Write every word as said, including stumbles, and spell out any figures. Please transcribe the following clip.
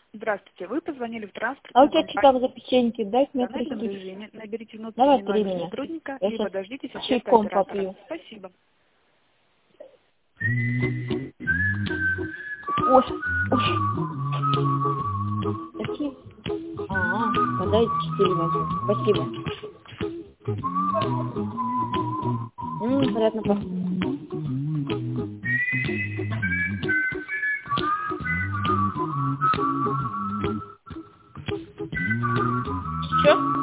Здравствуйте, вы позвонили в транспорт. А у тебя что там за печеньки? Дай мне в данном прийти. режиме наберите Давай внутренний три номер меня. сотрудника, Я либо сейчас дождитесь ответа чайком оператора. попью. Спасибо. Ой, ой. Такие? А, тогда четыре возьму. Спасибо. М, приятно пахнет.